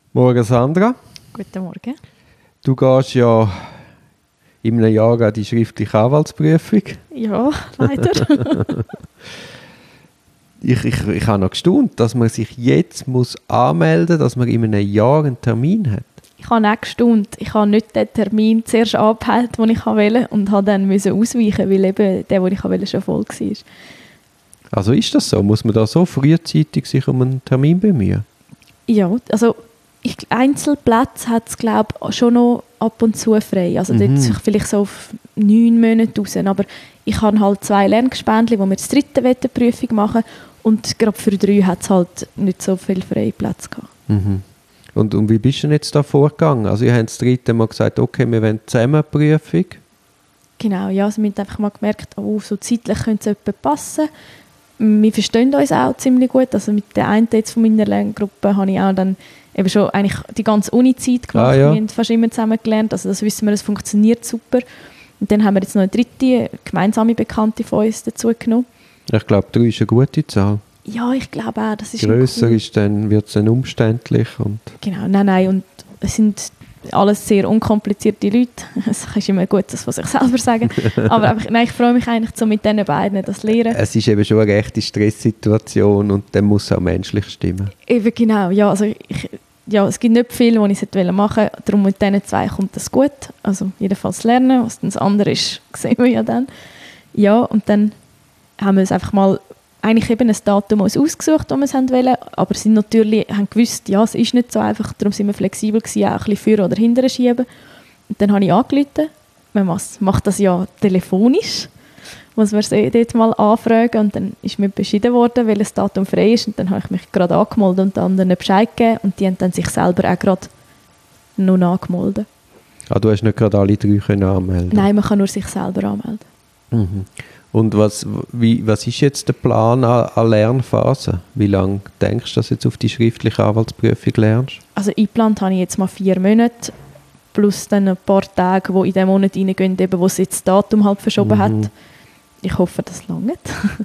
Morgen, Sandra. Guten Morgen. Du gehst ja in einem Jahr an die schriftliche Anwaltsprüfung. Ja, leider. Ich habe noch gestaunt, dass man sich jetzt anmelden muss, dass man in einem Jahr einen Termin hat. Ich habe auch gestaunt. Ich habe nicht den Termin zuerst angepeilt, den ich wollte, und habe dann ausweichen, weil eben der, den ich wollte, schon voll war. Also ist das so? Muss man da so frühzeitig sich um einen Termin bemühen? Ja, also Einzelplätze hat es, glaube ich, schon noch ab und zu frei. Also dort vielleicht so auf 9 Monate raus. Aber ich habe halt 2 Lerngespändchen, wo wir das 3. Prüfung machen. Und gerade für 3 hat es halt nicht so viele freie Plätze gehabt. Mhm. Und wie bist du denn jetzt da vorgegangen? Also ihr habt das 3. Mal gesagt, okay, wir wollen zusammen eine Prüfung. Genau, ja, also wir haben einfach mal gemerkt, oh, so zeitlich könnte es etwa passen. Wir verstehen uns auch ziemlich gut. Also mit der einen jetzt von meiner Lerngruppe habe ich auch dann eben schon eigentlich die ganze Uni-Zeit gemacht. Ja. Wir haben fast immer zusammen gelernt. Also das wissen wir, es funktioniert super. Und dann haben wir jetzt noch eine 3. gemeinsame Bekannte von uns dazu genommen. Ich glaube, 3 ist eine gute Zahl. Ja, ich glaube auch, das ist grösser cool. ist dann, wird es dann umständlich. Und Genau, nein. Und es sind alles sehr unkomplizierte Leute. Es ist immer gut, das von sich selber sagen. Aber einfach, nein, ich freue mich eigentlich so mit diesen beiden, das Lehren. es ist eben schon eine rechte Stresssituation und dann muss es auch menschlich stimmen. Eben genau, ja, also es gibt nicht viel, was ich machen wollte. Darum mit diesen 2 kommt das gut. Also jedenfalls lernen, was dann das andere ist, sehen wir ja dann. Ja, und dann haben wir es einfach mal eigentlich eben ein Datum ausgesucht, das wir es wollen, aber sie haben gewusst, ja, es ist nicht so einfach, darum sind wir flexibel gewesen, auch ein bisschen vor oder hinterher schieben. Und dann habe ich angerufen, man macht das ja telefonisch, muss man dort mal anfragen, und dann ist mir beschieden worden, welches Datum frei ist, und dann habe ich mich gerade angemeldet und den anderen Bescheid gegeben, und die haben dann sich selber auch gerade noch angemeldet. Ah, du hast nicht gerade alle 3 können anmelden? Nein, man kann nur sich selber anmelden. Mhm. Und was ist jetzt der Plan an Lernphasen? Wie lange denkst du, dass du jetzt auf die schriftliche Anwaltsprüfung lernst? Also eingeplant habe ich jetzt mal 4 Monate, plus dann ein paar Tage, die in diesen Monat reingehen, eben, wo es jetzt das Datum halt verschoben hat. Ich hoffe, das langt.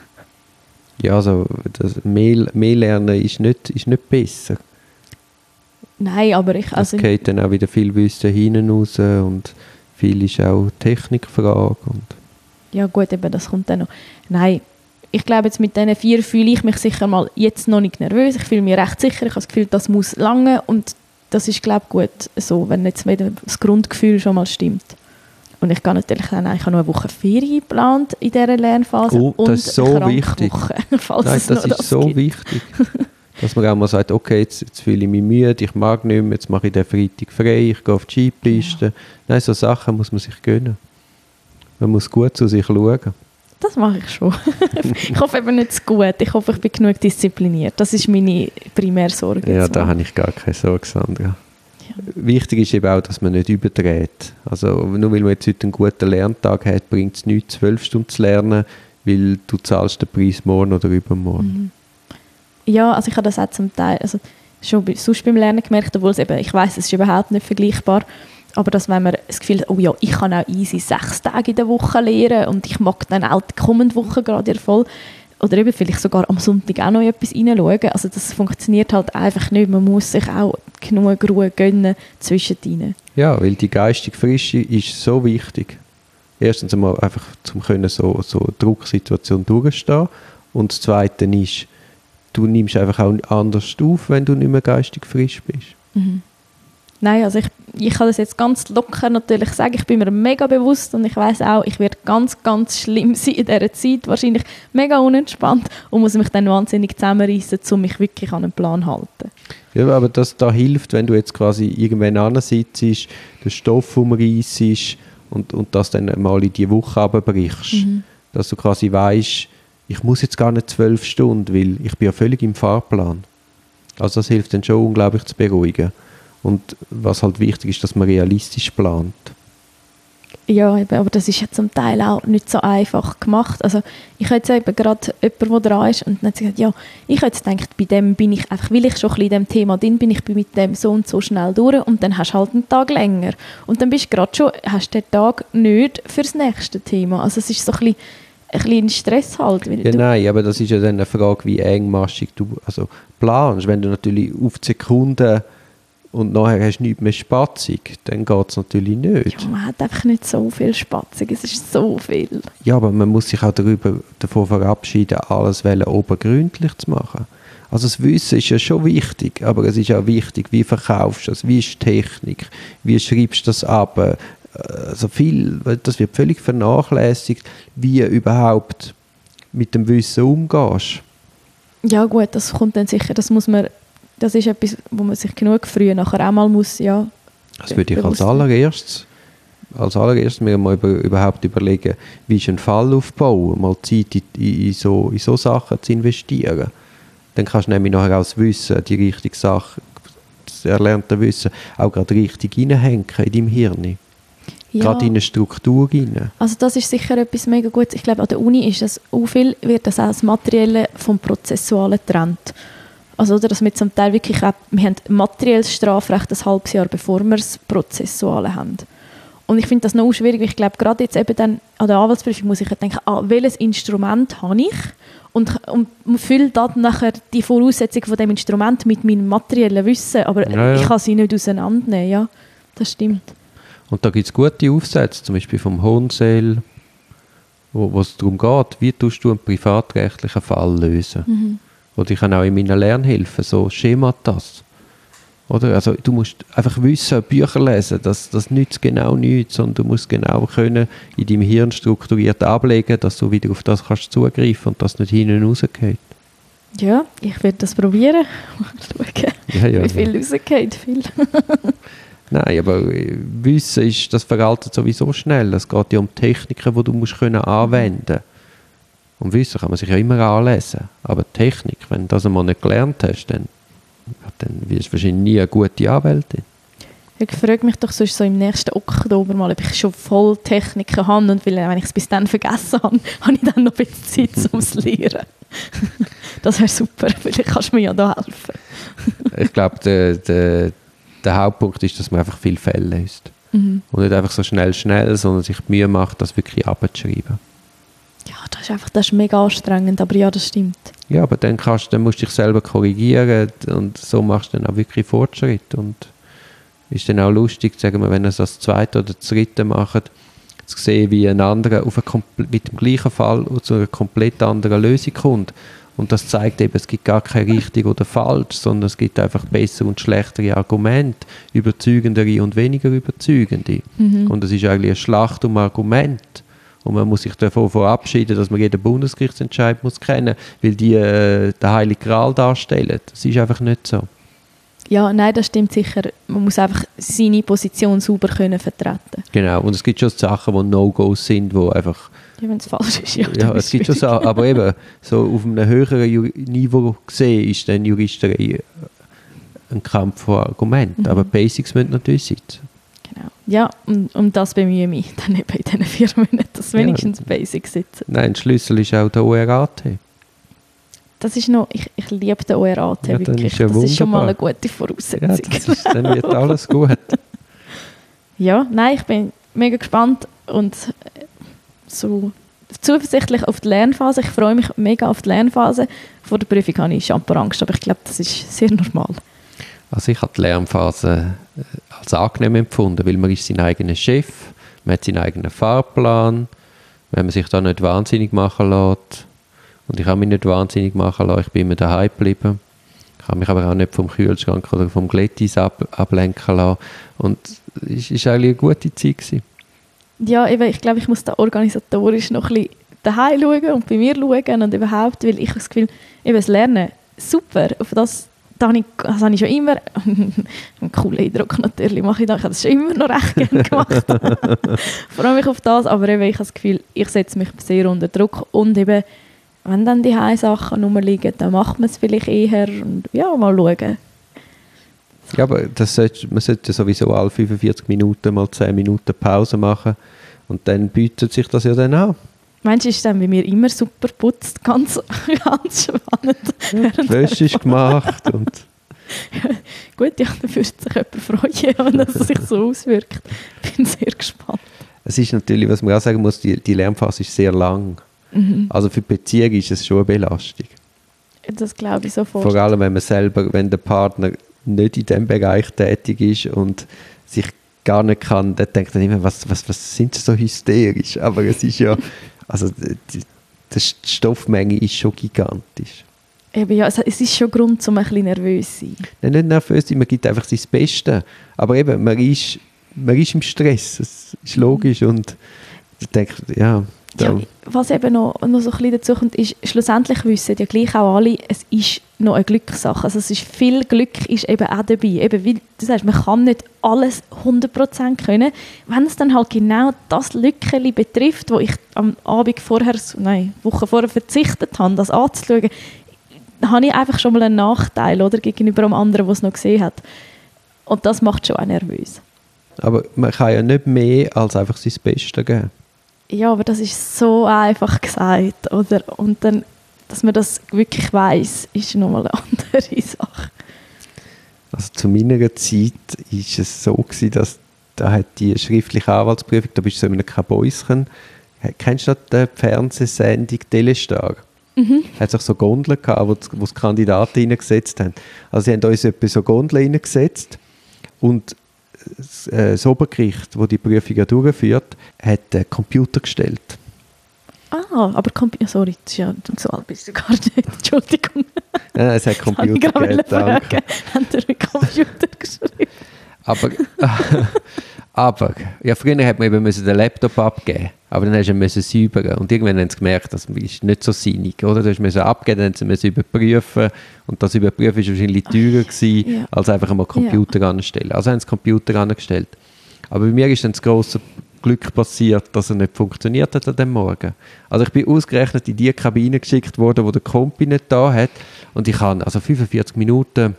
Ja, also mehr Lernen ist nicht besser. Nein, aber Es geht dann auch wieder viel Wissen hinten raus und viel ist auch Technikfrage. Ja gut, eben, das kommt dann noch. Nein, ich glaube, jetzt mit diesen 4 fühle ich mich sicher mal jetzt noch nicht nervös. Ich fühle mich recht sicher. Ich habe das Gefühl, das muss lange, und das ist, glaube ich, gut so, wenn jetzt wieder das Grundgefühl schon mal stimmt. Und ich gehe natürlich dann, ich habe noch eine Woche Ferien geplant in dieser Lernphase. Oh, das ist so wichtig. Falls Nein, es das ist so gibt. wichtig. Dass man auch mal sagt, okay, jetzt fühle ich mich müde, ich mag nicht mehr, jetzt mache ich den Freitag frei, ich gehe auf die Skipiste. Ja. Nein, so Sachen muss man sich gönnen. Man muss gut zu sich schauen. Das mache ich schon. Ich hoffe eben nicht zu gut. Ich hoffe, ich bin genug diszipliniert. Das ist meine Primärsorge. Ja, da habe ich gar keine Sorge, Sandra. Ja. Wichtig ist eben auch, dass man nicht überdreht. Also nur weil man jetzt heute einen guten Lerntag hat, bringt es nichts, 12 Stunden zu lernen, weil du zahlst den Preis morgen oder übermorgen. Ja, also ich habe das auch zum Teil schon sonst beim Lernen gemerkt, obwohl ich weiss, es ist überhaupt nicht vergleichbar. Aber dass, wenn man das Gefühl hat, oh ja, ich kann auch easy 6 Tage in der Woche lernen und ich mag dann auch die kommende Woche gerade voll, oder eben vielleicht sogar am Sonntag auch noch etwas reinschauen. Also das funktioniert halt einfach nicht. Man muss sich auch genug Ruhe gönnen zwischendrin. Ja, weil die geistige Frische ist so wichtig. Erstens einmal einfach, um so eine Drucksituation durchzustehen. Und das Zweite ist, du nimmst einfach auch anders auf, wenn du nicht mehr geistig frisch bist. Mhm. Nein, also ich kann das jetzt ganz locker natürlich sagen. Ich bin mir mega bewusst und ich weiss auch, ich werde ganz, ganz schlimm sein in dieser Zeit. Wahrscheinlich mega unentspannt und muss mich dann wahnsinnig zusammenreissen, um mich wirklich an einen Plan zu halten. Ja, aber das da hilft, wenn du jetzt quasi irgendwann ansitzt, den Stoff umreissest und das dann mal in die Woche runterbrichst. Mhm. Dass du quasi weisst, ich muss jetzt gar nicht 12 Stunden, weil ich bin ja völlig im Fahrplan. Also das hilft dann schon unglaublich zu beruhigen. Und was halt wichtig ist, dass man realistisch plant. Ja, aber das ist ja zum Teil auch nicht so einfach gemacht. Also ich habe jetzt eben gerade jemanden, der dran ist, und dann hat sie gesagt, ja, ich habe jetzt gedacht, bei dem bin ich einfach, weil ich schon ein bisschen in diesem Thema drin bin, ich bin mit dem so und so schnell durch, und dann hast du halt einen Tag länger. Und dann bist du gerade schon, hast den Tag nicht für das nächste Thema. Also es ist so ein bisschen Stress halt. Ja, nein, aber das ist ja dann eine Frage, wie engmaschig du planst. Wenn du natürlich auf die Sekunde und nachher hast du nichts mehr spatzig, dann geht es natürlich nicht. Ja, man hat einfach nicht so viel spatzig, es ist so viel. Ja, aber man muss sich auch davon verabschieden, alles obergründlich zu machen. Also das Wissen ist ja schon wichtig, aber es ist auch wichtig, wie verkaufst du das, wie ist die Technik, wie schreibst du das ab. Also das wird völlig vernachlässigt, wie überhaupt mit dem Wissen umgehst. Ja gut, das kommt dann sicher, das ist etwas, wo man sich genug früh nachher auch mal muss, ja. Das würde ich als allererstes mir mal überhaupt überlegen, wie ist ein Fall aufbauen, mal Zeit in so Sachen zu investieren. Dann kannst du nämlich nachher auch das Wissen, die richtige Sache, das erlernte Wissen, auch gerade richtig reinhängen in deinem Hirn. Ja. Gerade in eine Struktur rein. Also das ist sicher etwas mega Gutes. Ich glaube, an der Uni ist das auch viel, wird das auch das Materielle vom Prozessualen getrennt. Also, dass wir zum Teil wirklich auch, wir haben materielles Strafrecht ein halbes Jahr, bevor wir das Prozessuale haben. Und ich finde das noch schwierig, weil ich glaube, gerade jetzt eben dann an der Anwaltsprüfung muss ich denken, welches Instrument habe ich? Und fülle dann nachher die Voraussetzung von dem Instrument mit meinem materiellen Wissen, aber ich kann sie nicht auseinandernehmen, ja, das stimmt. Und da gibt es gute Aufsätze, zum Beispiel vom Hohnseel, wo es darum geht, wie tust du einen privatrechtlichen Fall lösen. Mhm. Oder ich kann auch in meinen Lernhilfen so Schematas. Oder? Also du musst einfach wissen, Bücher lesen, das nützt genau nichts, sondern du musst genau können in deinem Hirn strukturiert ablegen, dass du wieder auf das kannst zugreifen und das nicht hinten rausgeht. Ja, ich werde das probieren. Mal schauen, wie viel rausgeht. Viel. Nein, aber Wissen das veraltet sowieso schnell. Es geht ja um Techniken, die du musst anwenden können. Und Wissen kann man sich ja immer anlesen. Aber Technik, wenn du das einmal nicht gelernt hast, dann wirst du wahrscheinlich nie eine gute Anwältin. Ich frage mich doch sonst so im nächsten Oktober mal, ob ich schon voll Techniken habe und wenn ich es bis dann vergessen habe, habe ich dann noch ein bisschen Zeit zum Lernen. Das wäre super, vielleicht kannst du mir ja da helfen. Ich glaube, der Hauptpunkt ist, dass man einfach viele Fälle löst. Mhm. Und nicht einfach so schnell, sondern sich die Mühe macht, das wirklich abzuschreiben. Ja, das ist mega anstrengend, aber ja, das stimmt. Ja, aber dann musst du dich selber korrigieren und so machst du dann auch wirklich Fortschritt. Und ist dann auch lustig, sagen wir, wenn ihr es das zweite oder das dritte macht, zu sehen, wie ein anderer mit dem gleichen Fall zu einer komplett anderen Lösung kommt. Und das zeigt eben, es gibt gar kein richtig oder falsch, sondern es gibt einfach bessere und schlechtere Argumente, überzeugendere und weniger überzeugende. Mhm. Und es ist eigentlich eine Schlacht um Argumente. Und man muss sich davon verabschieden, dass man jeden Bundesgerichtsentscheid muss kennen, weil die den Heiligen Gral darstellen. Das ist einfach nicht so. Ja, nein, das stimmt sicher. Man muss einfach seine Position sauber können vertreten. Genau, und es gibt schon Sachen, die No-Gos sind, die einfach... Ja, wenn es falsch ist, ja. Ja, es gibt schon Sachen, aber eben, so auf einem höheren Niveau gesehen ist dann Juristerei ein Kampf von Argumenten. Mhm. Aber Basics müssen natürlich sitzen. Genau. Ja, und das bemühe ich mich dann eben in diesen 4 Monaten, dass wenigstens Basics sitzen. Nein, der Schlüssel ist auch der ORAT. Das ist noch, ich liebe den ORAT ja, wirklich. Das ist schon mal eine gute Voraussetzung. Ja, dann wird alles gut. Ja, nein, ich bin mega gespannt und so zuversichtlich auf die Lernphase. Ich freue mich mega auf die Lernphase. Vor der Prüfung habe ich Angst, aber ich glaube, das ist sehr normal. Also ich habe die Lernphase als angenehm empfunden, weil man ist sein eigener Chef, man hat seinen eigenen Fahrplan, wenn man sich da nicht wahnsinnig machen lässt. Und ich habe mich nicht wahnsinnig machen lassen, ich bin immer daheim geblieben. Ich habe mich aber auch nicht vom Kühlschrank oder vom Glettis ablenken lassen. Und es war eigentlich eine gute Zeit gewesen. Ja, eben, ich glaube, ich muss da organisatorisch noch ein bisschen daheim schauen und bei mir schauen und überhaupt, weil ich habe das Gefühl, eben das Lernen, super, auf das habe ich schon immer, einen coolen Eindruck natürlich mache ich da, ich habe das schon immer noch recht gerne gemacht. Ich freue mich auf das, aber eben, ich habe das Gefühl, ich setze mich sehr unter Druck und eben, wenn dann die Heimsachen rumliegen, dann macht man es vielleicht eher und ja, mal schauen. Ja, aber man sollte sowieso alle 45 Minuten mal 10 Minuten Pause machen und dann bietet sich das ja dann an. Meinst du, ist dann bei mir immer super putzt, ganz, ganz spannend. Ja, die Wäsche ist gemacht. Und ja, gut, ja, dann würde sich jemand freuen, wenn das sich so auswirkt. Ich bin sehr gespannt. Es ist natürlich, was man auch sagen muss, die Lernphase ist sehr lang. Mhm. Also für die Beziehung ist es schon eine Belastung. Das glaube ich sofort. Vor allem, wenn der Partner nicht in diesem Bereich tätig ist und sich gar nicht kann, der denkt dann immer, was sind sie so hysterisch? Aber es ist ja, also die Stoffmenge ist schon gigantisch. Eben, ja, es ist schon Grund, um ein bisschen nervös zu sein. Nein, nicht nervös sein, man gibt einfach sein Bestes. Aber eben, man ist im Stress, das ist logisch und ich denke, ja... Ja, was eben noch so ein bisschen dazu kommt, ist, schlussendlich wissen ja gleich auch alle, es ist noch eine Glückssache. Also es ist viel Glück ist eben auch dabei. Eben, wie du sagst, man kann nicht alles 100% können. Wenn es dann halt genau das Lückchen betrifft, wo ich am Abend vorher, Woche vorher verzichtet habe, das anzuschauen, dann habe ich einfach schon mal einen Nachteil oder, gegenüber dem anderen, der es noch gesehen hat. Und das macht schon auch nervös. Aber man kann ja nicht mehr als einfach sein Bestes geben. Ja, aber das ist so einfach gesagt, oder? Und dann, dass man das wirklich weiss, ist nochmal eine andere Sache. Also zu meiner Zeit war es so gewesen, dass da hat die schriftliche Anwaltsprüfung, da bist du so in einem Kabäuschen. Kennst du noch die Fernsehsendung «Telestar»? Mhm. Hat sich so Gondeln gehabt, wo die Kandidaten reingesetzt haben. Also sie haben uns etwa so Gondeln reingesetzt und das Obergericht, das die Prüfung ja durchführt, hat Computer gestellt. Ah, aber sorry, das ist ja, so alt bist du gar nicht. Entschuldigung. Nein, es hat Computer gegeben. Haben Sie einen Computer geschrieben? Aber ja, früher hat man eben den Laptop abgeben, aber dann musst du ihn säubern. Und irgendwann haben sie gemerkt, das ist nicht so sinnig, oder? Du musst abgeben, dann musst du überprüfen. Und das Überprüfen war wahrscheinlich teurer gewesen, als einfach einmal Computer anstellen. Also haben sie Computer angestellt. Aber bei mir ist dann das grosse Glück passiert, dass er nicht funktioniert hat an dem Morgen. Also ich bin ausgerechnet in die Kabine geschickt worden, wo der Kompi nicht da hat. Und ich habe, also 45 Minuten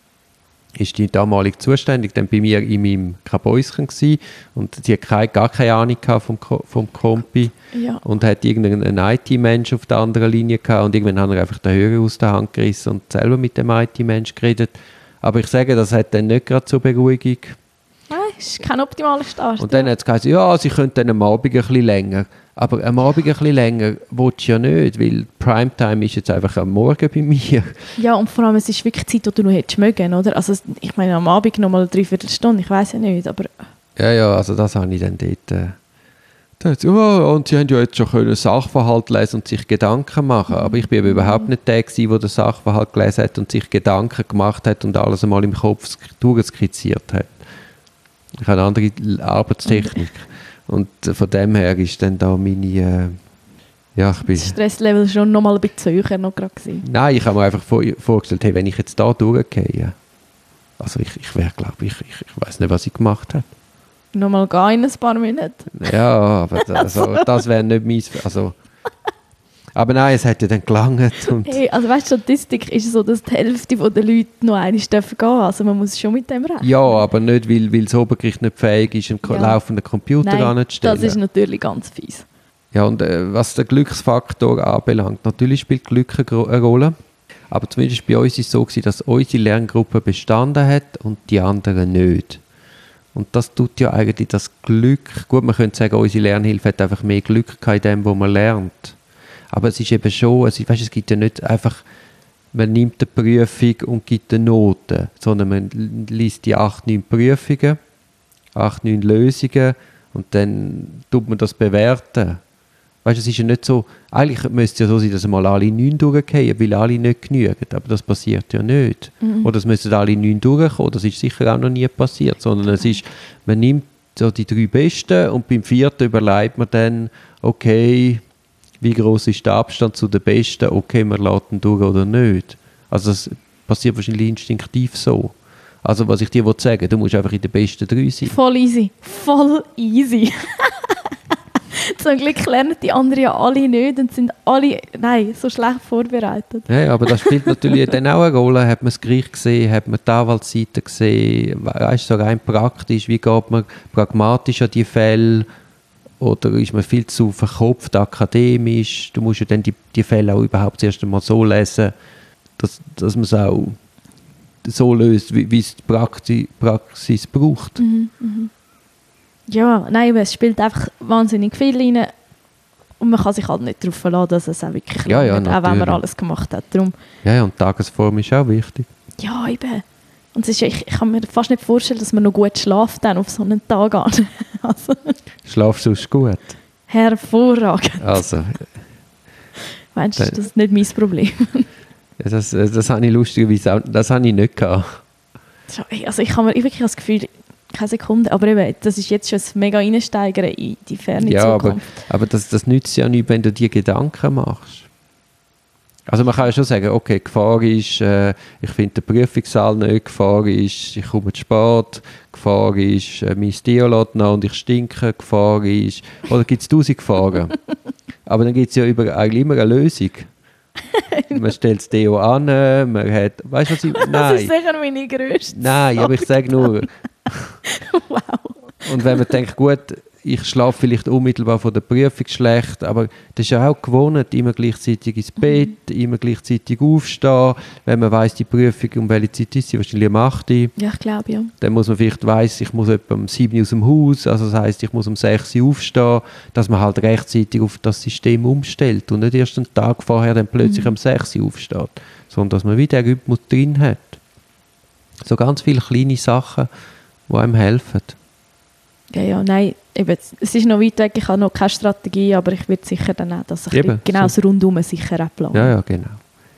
ist die damalige zuständig dann bei mir in meinem Kabäuschen gewesen. Und die hat gar keine Ahnung vom Kompi. Ja. Und hat irgendeinen IT-Mensch auf der anderen Linie gehabt. Und irgendwann hat er einfach den Hörer aus der Hand gerissen und selber mit dem IT-Mensch geredet. Aber ich sage, das hat dann nicht gerade zur Beruhigung. Nein, das ist kein optimaler Start. Und dann hat es gesagt, ja, sie könnten dann am Abend ein bisschen länger. Aber am Abend ein bisschen länger willst du ja nicht, weil Primetime ist jetzt einfach am Morgen bei mir. Ja, und vor allem, es ist wirklich Zeit, die du noch hättest mögen, oder? Also ich meine, am Abend noch mal 3/4 Stunde, ich weiss ja nicht, aber... Ja, also das habe ich dann dort... und sie haben ja jetzt schon können Sachverhalt lesen und sich Gedanken machen. Aber ich bin eben überhaupt nicht der gewesen, der den Sachverhalt gelesen hat und sich Gedanken gemacht hat und alles einmal im Kopf durchskizziert hat. Ich habe eine andere Arbeitstechnik. Und von dem her ist dann da meine... das Stresslevel schon noch mal ein bisschen höher noch gerade gewesen. Nein, ich habe mir einfach vorgestellt, hey, wenn ich jetzt da durchgehe, also ich wäre, glaube ich weiß nicht, was ich gemacht habe. Nochmal gehen in ein paar Minuten. Ja, aber das wäre nicht meins. Also, aber nein, es hat ja dann gelangt. Hey, also weißt du, Statistik ist so, dass die Hälfte der Leute noch einmal gehen dürfen. Also man muss schon mit dem rechnen. Ja, aber nicht, weil das Obergericht nicht fähig ist, einen laufenden Computer anzustellen. Das ist natürlich ganz fies. Ja, und was den Glücksfaktor anbelangt, natürlich spielt Glück eine Rolle. Aber zumindest bei uns war es so, dass unsere Lerngruppe bestanden hat und die anderen nicht. Und das tut ja eigentlich das Glück, gut, man könnte sagen, unsere Lernhilfe hat einfach mehr Glück gehabt in dem, was man lernt. Aber es ist eben schon, es gibt ja nicht einfach, man nimmt eine Prüfung und gibt eine Note, sondern man liest die 8, 9 Prüfungen, 8, 9 Lösungen und dann tut man das bewerten. Weißt du, es ist ja nicht so, eigentlich müsste es ja so sein, dass mal alle 9 durchgehen, weil alle nicht genügen, aber das passiert ja nicht. Mhm. Oder es müssten alle 9 durchkommen, das ist sicher auch noch nie passiert, sondern es ist, man nimmt so die 3 Besten und beim 4. überlegt man dann, okay, wie groß ist der Abstand zu den Besten, okay, wir lassen ihn durch oder nicht. Also das passiert wahrscheinlich instinktiv so. Also was ich dir sagen will, du musst einfach in den besten 3 sein. Voll easy. Zum Glück lernen die anderen ja alle nicht und sind alle, so schlecht vorbereitet. Ja, aber das spielt natürlich dann auch eine Rolle. Hat man das Gericht gesehen, hat man die Anwaltsseite gesehen, weißt du, so rein praktisch, wie geht man pragmatisch an die Fälle oder ist man viel zu verkopft akademisch? Du musst ja dann die Fälle auch überhaupt zuerst einmal so lesen, dass man es auch so löst, wie es die Praxis braucht. Mhm, mhm. Ja, nein, es spielt einfach wahnsinnig viel rein und man kann sich halt nicht darauf verlassen, dass es auch wirklich langt, auch wenn man alles gemacht hat. Darum. Ja, und die Tagesform ist auch wichtig. Ja, eben. Und es ist, ich kann mir fast nicht vorstellen, dass man noch gut schlaft dann auf so einen Tag an. Also, Schlafst du gut? hervorragend. Also, Meinst du, das ist nicht mein Problem? ja, das habe ich lustigerweise auch, das habe ich nicht gehabt. Also ich habe wirklich das Gefühl, keine Sekunde, aber eben, das ist jetzt schon ein mega Reinsteigern in die ferne Zukunft. Aber das nützt ja nichts, wenn du dir Gedanken machst. Also man kann ja schon sagen, okay, Gefahr ist, ich finde den Prüfungssaal nicht, Gefahr ist, ich komme zu spät, Gefahr ist, mein Deo lässt nach und ich stinke, Gefahr ist, oder gibt es 1000 Gefahren. Aber dann gibt es ja eigentlich immer eine Lösung. Man stellt das Deo an, man hat, weißt du was ich, nein. Das ist sicher meine grösste Nein, aber ich sage nur, wow. und wenn man denkt, gut, ich schlafe vielleicht unmittelbar vor der Prüfung schlecht, aber das ist ja auch gewohnt, immer gleichzeitig ins Bett, immer gleichzeitig aufstehen. Wenn man weiss, die Prüfung, um welche Zeit ist sie, wahrscheinlich um 8 Uhr. Ja, ich glaube, ja. Dann muss man vielleicht weiss, ich muss etwa um 7 Uhr aus dem Haus, also das heisst, ich muss um 6 Uhr aufstehen, dass man halt rechtzeitig auf das System umstellt und nicht erst einen Tag vorher dann plötzlich um 6 Uhr aufsteht, sondern dass man wieder den Rhythmus drin hat. So ganz viele kleine Sachen, die einem helfen. Ja, nein, eben, es ist noch weit weg, ich habe noch keine Strategie, aber ich würde sicher dann auch das genau so rundum sicher auch planen. Ja, genau.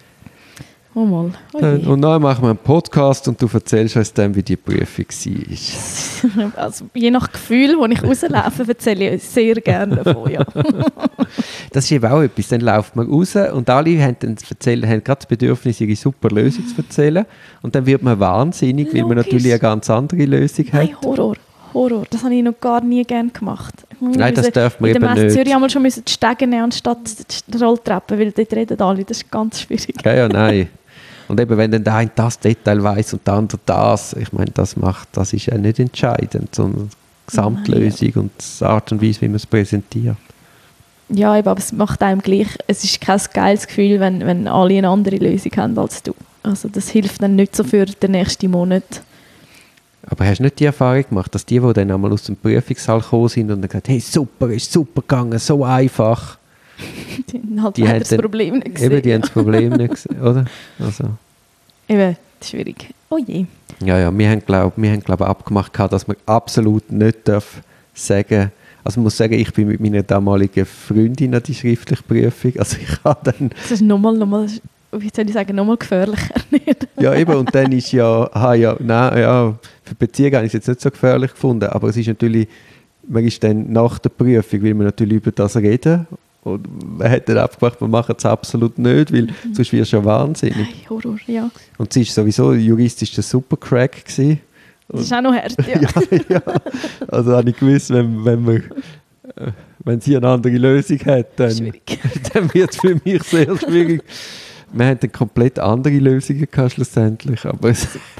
Oh mal. Oh und dann machen wir einen Podcast und du erzählst uns dann, wie die Prüfung war. Also, je nach Gefühl, wo ich rauslaufe, erzähle ich sehr gerne davon, ja. Das ist eben auch etwas, dann läuft man raus und alle haben gerade das Bedürfnis, ihre super Lösung zu erzählen und dann wird man wahnsinnig, weil man natürlich eine ganz andere Lösung hat. Nein, Horror. Das habe ich noch gar nie gerne gemacht. Nein, das darf man eben nicht. In der Messe Zürich einmal schon die Stege nehmen anstatt die Rolltreppe, weil dort reden alle, das ist ganz schwierig. Ja, nein. Und eben, wenn dann der eine das Detail weiss und der andere das, ich meine, das ist ja nicht entscheidend, sondern die Gesamtlösung und die Art und Weise, wie man es präsentiert. Ja, eben, aber es macht einem gleich, es ist kein geiles Gefühl, wenn alle eine andere Lösung haben als du. Also das hilft dann nicht so für den nächsten Monat. Aber hast du nicht die Erfahrung gemacht, dass die dann einmal aus dem Prüfungssaal gekommen sind und dann gesagt, hey, super, ist super gegangen, so einfach. Die haben das Problem nicht gesehen. Eben, die haben das Problem nicht gesehen, oder? Also. Eben, schwierig. Oh je. Ja, wir haben glaub, abgemacht, dass man absolut nicht sagen darf. Also ich muss sagen, ich bin mit meiner damaligen Freundin an die schriftliche Prüfung. Also ich habe dann... Das ist nochmal, wie soll ich sagen, nochmal gefährlicher. Ja, eben, und dann ist für Beziehungen habe ich es jetzt nicht so gefährlich gefunden, aber es ist natürlich, man ist dann nach der Prüfung, will man natürlich über das reden. Und man hat dann abgemacht, wir machen es absolut nicht, weil sonst wirst du ja wahnsinnig. Nein, Horror, ja. Und sie war sowieso juristisch der Supercrack gewesen. Das ist auch noch hart, ja. ja. Also habe ich gewusst, wenn sie eine andere Lösung hat, dann wird es für mich sehr schwierig. Wir hatten eine komplett andere Lösungen gehabt, schlussendlich, aber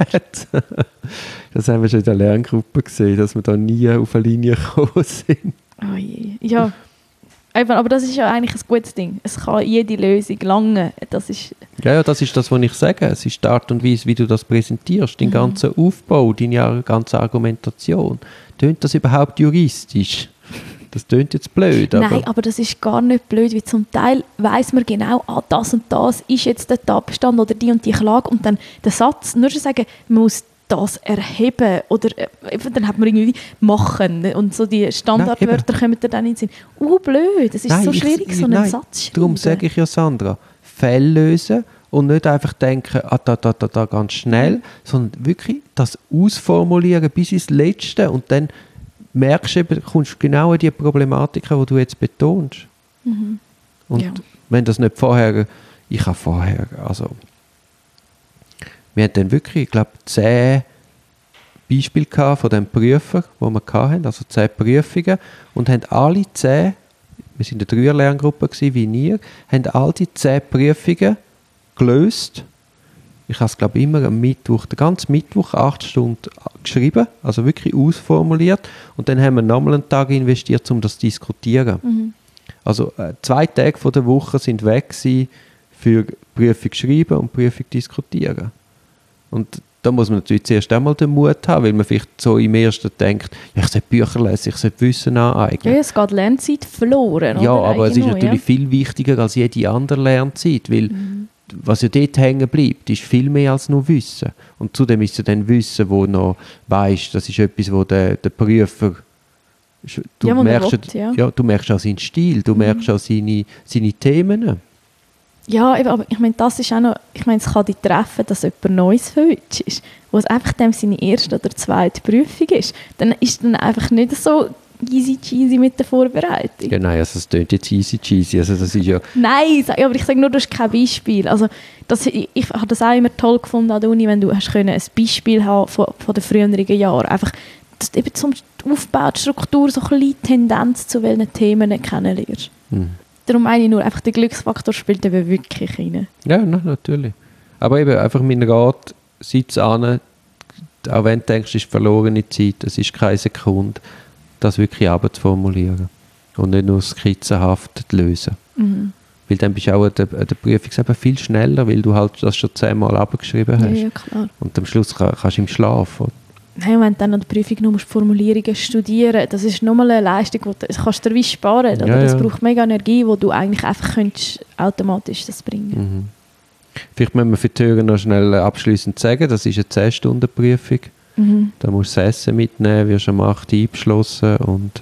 das haben wir schon in der Lerngruppe gesehen, dass wir da nie auf eine Linie gekommen sind. Oh je. Ja, aber das ist ja eigentlich ein gutes Ding. Es kann jede Lösung lange. Das ist das ist das, was ich sage. Es ist die Art und Weise, wie du das präsentierst, dein ganzer Aufbau, deine ganze Argumentation. Tönt das überhaupt juristisch? Das tönt jetzt blöd. Nein, aber das ist gar nicht blöd, weil zum Teil weiss man genau, das und das ist jetzt der Tatbestand oder die und die Klage und dann der Satz, nur schon sagen, man muss das erheben oder dann hat man irgendwie machen und so die Standardwörter kommen dann in den Sinn. Blöd, es ist so schwierig, so einen Satz schreiben. Darum sage ich ja, Sandra, Fälle lösen und nicht einfach denken, da ganz schnell, sondern wirklich das ausformulieren bis ins Letzte und dann merkst du eben, kommst du genau an die Problematiken, die du jetzt betonst. Mhm. Und wenn das nicht vorher, wir hatten dann wirklich, ich glaube, 10 Beispiele von den Prüfern, die wir hatten, also 10 Prüfungen, und haben alle 10, wir waren in der 3er-Lerngruppe wie ihr, haben all die 10 Prüfungen gelöst. Ich habe es, glaube ich, immer am Mittwoch, den ganzen Mittwoch 8 Stunden geschrieben, also wirklich ausformuliert, und dann haben wir nochmal einen Tag investiert, um das zu diskutieren. Mhm. Also 2 Tage von der Woche sind weg für Prüfung schreiben und Prüfung diskutieren. Und da muss man natürlich zuerst einmal den Mut haben, weil man vielleicht so im Ersten denkt, ich sollte Bücher lesen, ich sollte Wissen aneignen. Ja, es geht Lernzeit verloren. Ja, oder? aber es ist natürlich viel wichtiger als jede andere Lernzeit, weil was ja dort hängen bleibt, ist viel mehr als nur Wissen. Und zudem ist es dann Wissen, wo noch weisst, das ist etwas, wo der Prüfer du merkst auch seinen Stil, du merkst auch seine Themen. Ja, eben, aber ich meine, das ist auch noch, ich meine, es kann dich treffen, dass jemand Neues verwünscht ist, wo es einfach dem seine erste oder zweite Prüfung ist. Dann ist dann einfach nicht so easy cheesy mit der Vorbereitung. Ja, nein, also es klingt jetzt easy cheesy, also das ist ja... Nein, aber ich sage nur, das ist kein Beispiel. Also ich habe das auch immer toll gefunden an der Uni, wenn du hast können ein Beispiel haben von den früheren Jahren. Einfach, dass du eben zum Aufbau, die Struktur, so ein bisschen Tendenz zu welchen Themen kennenlernst. Darum meine ich nur, einfach der Glücksfaktor spielt eben wirklich rein. Ja, natürlich. Aber eben einfach mein Rat, sitz an, auch wenn du denkst, es ist verlorene Zeit, es ist keine Sekunde, das wirklich abzuformulieren und nicht nur skizzenhaft zu lösen. Weil dann bist du auch an der Prüfung viel schneller, weil du halt das schon 10-mal abgeschrieben hast. Ja, klar. Und am Schluss kannst du im Schlaf. Nein, wenn du dann an der Prüfung nur Formulierungen studieren, das ist nochmal eine Leistung, das kannst du dir sparen. Oder? Ja. Das braucht mega Energie, die du eigentlich einfach könntest automatisch das bringen. Vielleicht müssen wir für die Hörer noch schnell abschliessend sagen, das ist eine 10-Stunden-Prüfung. Da musst du das Essen mitnehmen, wirst um 8 Uhr eingeschlossen und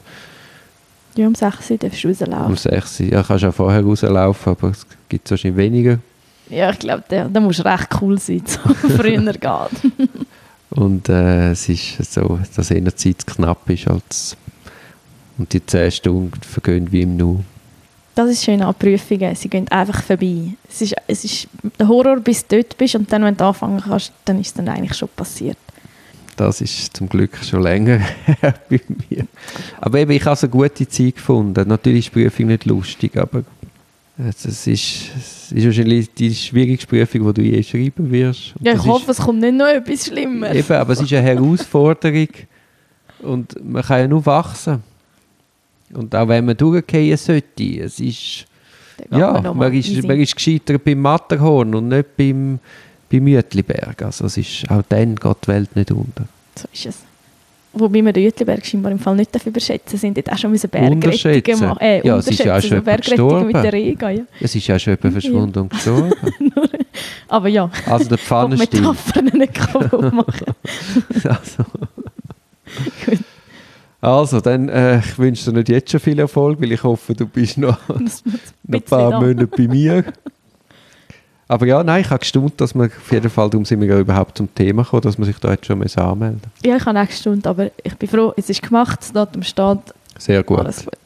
ja, um 6 Uhr darfst du rauslaufen. Um 6 Uhr, ja, kannst du auch vorher rauslaufen, aber es gibt wahrscheinlich weniger. Ja, ich glaube, da musst du recht cool sein, so früher geht. Und es ist so, dass eher die Zeit knapp ist als und die 10 Stunden vergehen wie im Nu. Das ist schön an Prüfungen, sie gehen einfach vorbei. Es ist der Horror, bis du dort bist und dann, wenn du anfangen kannst, dann ist es dann eigentlich schon passiert. Das ist zum Glück schon länger her bei mir. Aber eben, ich habe eine gute Zeit gefunden. Natürlich ist die Prüfung nicht lustig, aber es ist wahrscheinlich die schwierigste Prüfung, die du je schreiben wirst. Und ja, ich hoffe, es kommt nicht noch etwas Schlimmeres. Eben, aber es ist eine Herausforderung und man kann ja nur wachsen. Und auch wenn man durchgehen sollte, es ist... Ja, man ist gescheitert beim Matterhorn und nicht beim Uetliberg. Also es ist, auch dann geht die Welt nicht unter. So ist es. Wobei wir den Uetliberg scheinbar im Fall nicht überschätzen, sind dort auch schon Bergrettungen machen. Ja, es ist ja auch schon jemand gestorben. Mit der Rega, ja. Es ist ja schon jemand verschwunden und gestorben. Aber ja, also der Pfannenstiel. Metaphern nicht kaputt machen. Gut. Also, dann ich wünsche dir nicht jetzt schon viel Erfolg, weil ich hoffe, du bist noch ein paar Monate bei mir. Aber ja, nein, ich habe gestaunt, dass man auf jeden Fall, darum sind wir ja überhaupt zum Thema gekommen, dass man sich da jetzt schon anmelden muss. Ja, ich habe auch gestaunt, aber ich bin froh, es ist gemacht, das Datum steht. Sehr gut. Alles gut.